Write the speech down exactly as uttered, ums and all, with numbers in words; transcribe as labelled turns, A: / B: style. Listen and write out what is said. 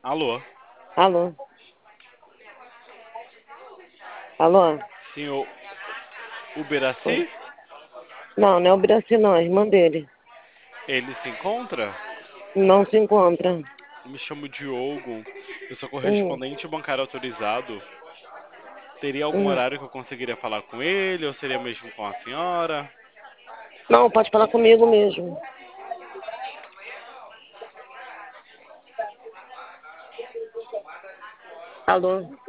A: Alô,
B: Alô? Alô?
A: senhor
B: Oi.
A: Uberaci?
B: Não, não é o Biraci, não, é a irmã dele.
A: Ele se encontra?
B: Não se encontra.
A: Me chamo Diogo, eu sou
B: Hum,
A: correspondente bancário autorizado. Teria algum
B: hum.
A: horário que eu conseguiria falar com ele ou seria mesmo com a senhora?
B: Não, pode falar comigo mesmo. Alô?